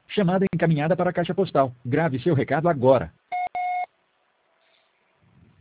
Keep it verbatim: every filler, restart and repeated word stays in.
Chamada encaminhada para a caixa postal. Grave seu recado agora.